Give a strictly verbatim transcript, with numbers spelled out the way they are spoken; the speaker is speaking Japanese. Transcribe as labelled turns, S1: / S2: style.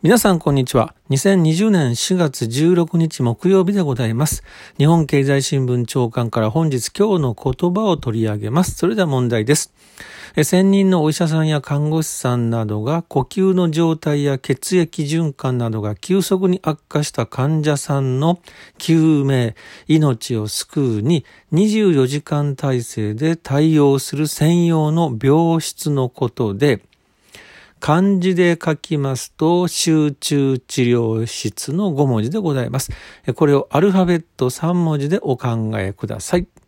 S1: 皆さんこんにちは。にせんにじゅうねんしがつじゅうろくにち木曜日でございます。日本経済新聞長官から本日今日の言葉を取り上げます。それでは問題です。専任のお医者さんや看護師さんなどが呼吸の状態や血液循環などが急速に悪化した患者さんの救命、命を救うににじゅうよじかん体制で対応する専用の病室のことで、漢字で書きますと集中治療室のごもじでございます。これをアルファベットさんもじでお考えください。